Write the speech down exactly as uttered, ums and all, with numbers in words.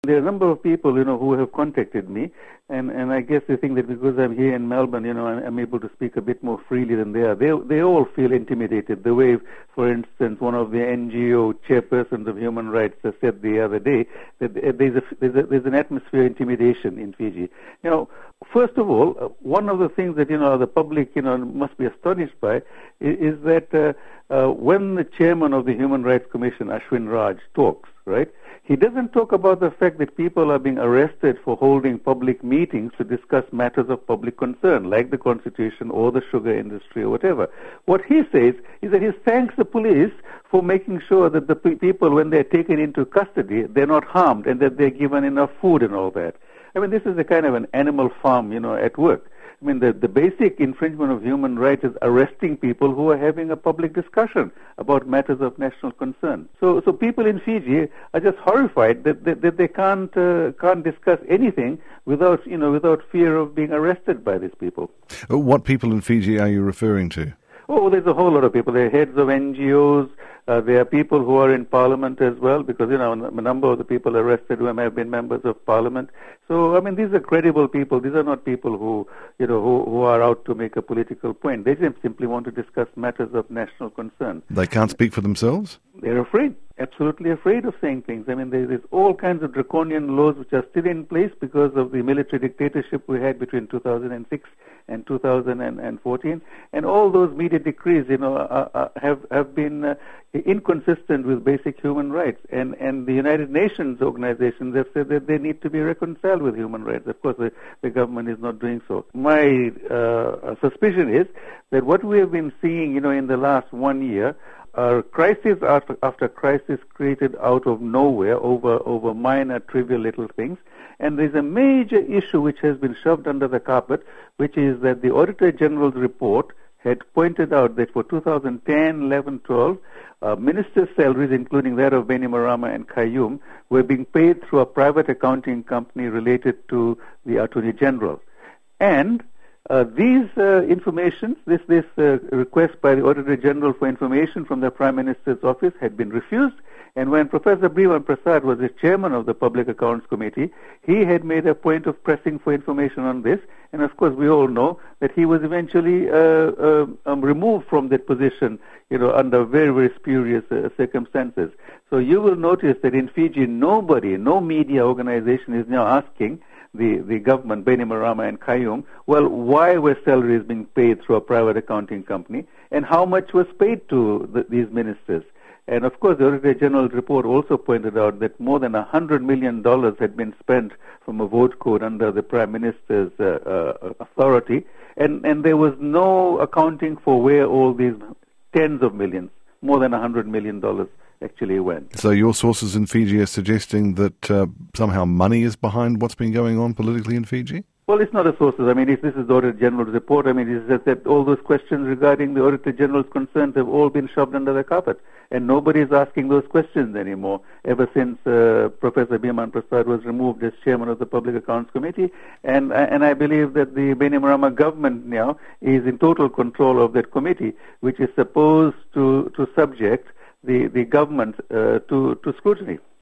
There are a number of people, you know, who have contacted me, and, and I guess they think that because I'm here in Melbourne, you know, I'm, I'm able to speak a bit more freely than they are. They they all feel intimidated. The way, for instance, one of the N G O chairpersons of human rights said the other day that there's a, there's, a, there's an atmosphere of intimidation in Fiji. You know, first of all, one of the things that, you know, the public, you know, must be astonished by is, is that uh, uh, when the chairman of the Human Rights Commission, Ashwin Raj, talks, right, he doesn't talk about the fact that people are being arrested for holding public meetings to discuss matters of public concern, like the Constitution or the sugar industry or whatever. What he says is that he thanks the police for making sure that the people, when they're taken into custody, they're not harmed and that they're given enough food and all that. I mean, this is a kind of an animal farm, you know, at work. I mean, the, the basic infringement of human rights is arresting people who are having a public discussion about matters of national concern. So, so people in Fiji are just horrified that, that, that they can't uh, can't discuss anything without, you know, without fear of being arrested by these people. What people in Fiji are you referring to? Oh, there's a whole lot of people. There are heads of N G Os. Uh, there are people who are in Parliament as well, because, you know, a number of the people arrested who have been members of Parliament. So, I mean, these are credible people. These are not people who, you know, who, who are out to make a political point. They just simply want to discuss matters of national concern. They can't speak for themselves? They're afraid, absolutely afraid of saying things. I mean, there's all kinds of draconian laws which are still in place because of the military dictatorship we had between two thousand six and two thousand fourteen, and all those media decrees, you know, are, are, have have been uh, inconsistent with basic human rights. And and the United Nations organizations have said that they need to be reconciled with human rights. Of course, the, the government is not doing so. My uh, suspicion is that what we have been seeing, you know, in the last one year, are crisis after, after crisis created out of nowhere over over minor, trivial little things. And there's a major issue which has been shoved under the carpet, which is that the Auditor General's report had pointed out that for two thousand ten, eleven, twelve, uh, ministers' salaries, including that of Bainimarama and Qayyum, were being paid through a private accounting company related to the Attorney General. And uh, these uh, information, this, this uh, request by the Auditor General for information from the Prime Minister's office had been refused. And when Professor Biman Prasad was the chairman of the Public Accounts Committee, he had made a point of pressing for information on this. And of course, we all know that he was eventually uh, uh, um, removed from that position, you know, under very, very spurious uh, circumstances. So you will notice that in Fiji, nobody, no media organization is now asking the, the government, Bainimarama and Qayyum, well, why were salaries being paid through a private accounting company, and how much was paid to the, these ministers? And of course, the Auditor General's report also pointed out that more than one hundred million dollars had been spent from a vote code under the Prime Minister's uh, uh, authority, and, and there was no accounting for where all these tens of millions, more than one hundred million dollars, actually went. So your sources in Fiji are suggesting that uh, somehow money is behind what's been going on politically in Fiji? Well, it's not a sources. I mean, if this is the Auditor General's report, I mean, it's just that all those questions regarding the Auditor General's concerns have all been shoved under the carpet. And nobody is asking those questions anymore ever since uh, Professor Biman Prasad was removed as chairman of the Public Accounts Committee. And, and I believe that the Bainimarama government now is in total control of that committee, which is supposed to, to subject the, the government uh, to, to scrutiny.